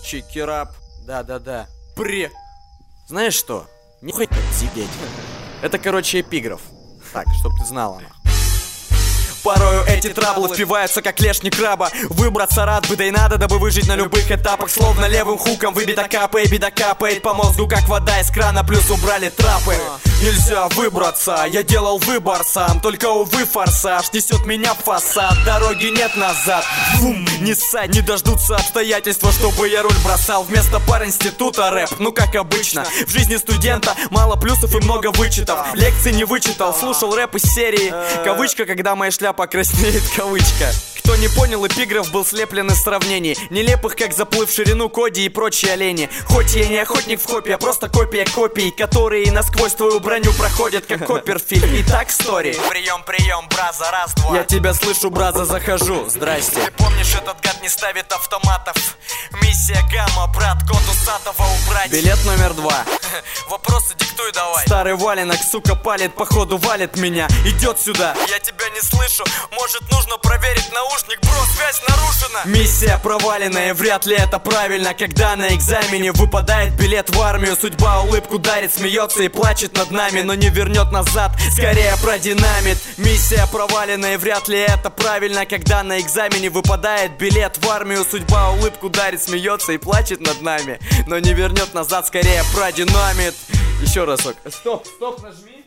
Чикерап. Да-да-да. Знаешь что? Не хоть подсидеть. Это, короче, эпиграф. Так, чтоб ты знала. Порою эти траблы впиваются, как клешни краба. Выбраться рад бы, да и надо, дабы выжить на любых этапах. Словно левым хуком выбито капает, беда капает по мозгу, как вода из крана, плюс убрали трапы. Нельзя выбраться, я делал выбор сам. Только, увы, форсаж несет меня в фасад. Дороги нет назад. Бум, не ссать, не дождутся обстоятельства, чтобы я руль бросал. Вместо пар института рэп, ну как обычно. В жизни студента мало плюсов и много вычетов. Лекции не вычитал, слушал рэп из серии. Кавычка, когда моя шляпа краснеет, кавычка. Кто не понял, эпиграф был слеплен из сравнений нелепых, как заплыв в ширину Коди и прочие олени. Хоть я не охотник в копии, а просто копия копий, которые насквозь твою броню проходят, как Копперфильд. Итак, стори. Прием, браза, раз-два. Я тебя слышу, браза, захожу, здрасте. Ты помнишь, этот гад не ставит автоматов? Миссия Гамма, брат, код Усатого убрать. Билет номер 2. Вопросы диктуй давай. Старый валенок, сука, палит, походу валит меня. Идет сюда. Я тебя не слышу, может нужно проверить наушник, бро, связь нарушена. Миссия проваленная, вряд ли это правильно. Когда на экзамене выпадает билет в армию, судьба улыбку дарит, смеется и плачет над нами, но не вернет назад, скорее продинамит. Миссия проваленная, вряд ли это правильно. Когда на экзамене выпадает билет в армию, судьба улыбку дарит, смеется и плачет над нами, но не вернет назад, скорее продинамит. Еще разок. Стоп, нажми.